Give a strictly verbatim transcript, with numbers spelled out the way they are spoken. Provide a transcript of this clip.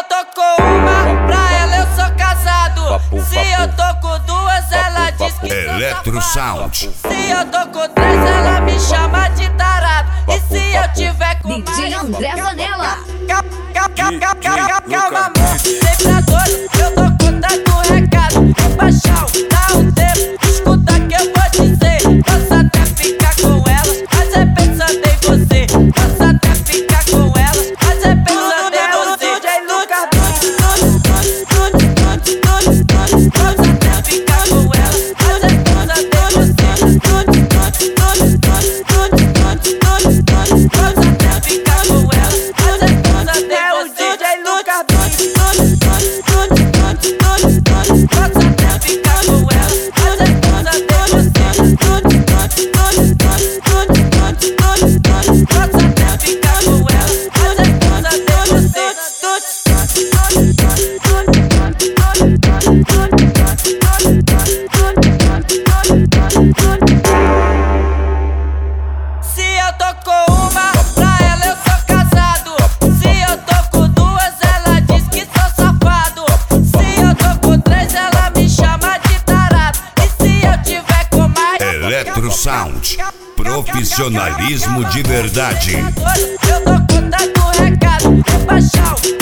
eu tô com uma, pra ela eu sou casado. Papo, Se papo. eu tô com duas, ela Papo, diz que sou Electro safado. Sound. Se eu tô com três, ela me chama de tarado. E Papo, se eu papo. tiver com D J mais, André Zanella. Cal- cal- cal- cal- cal- calma, amor, sempre a doido, eu tô contando o recado. Ô paixão, dá um tempo, escuta que eu vou dizer. Posso até ficar com elas, mas é pensando em você. Posso até ficar com elas, mas é pensando em você. D J Lucas, posso até ficar com elas, mas é pensando em você. Posso até ficar com elas, mas é pensando em você. D J Lucas, posso até ficar com elas, mas é pensando em você. Posso até ficar com elas, mas é pensando em você. Se eu tô com uma, pra ela eu sou casado. Se eu tô com duas, ela diz que sou safado. Se eu tô com três, ela me chama de tarado. E se eu tiver com mais, Electro Sound. Profissionalismo de verdade. eu tô contando o recado. Ô paixão,